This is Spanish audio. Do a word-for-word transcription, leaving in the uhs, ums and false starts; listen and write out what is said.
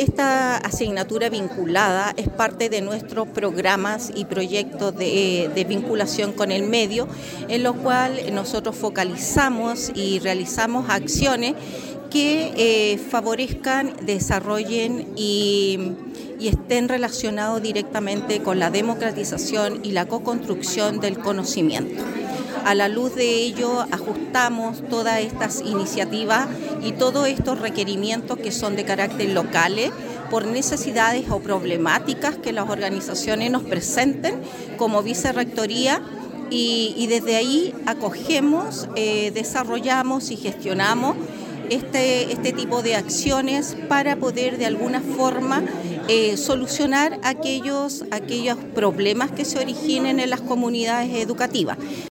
esta asignatura vinculada es parte de nuestros programas y proyectos de, de vinculación con el medio, en los cuales nosotros focalizamos y realizamos acciones que eh, favorezcan, desarrollen y, y estén relacionados directamente con la democratización y la coconstrucción del conocimiento. A la luz de ello, ajustamos todas estas iniciativas y todos estos requerimientos que son de carácter locales por necesidades o problemáticas que las organizaciones nos presenten como vicerrectoría y, y desde ahí acogemos, eh, desarrollamos y gestionamos Este, este tipo de acciones para poder de alguna forma eh, solucionar aquellos, aquellos problemas que se originen en las comunidades educativas.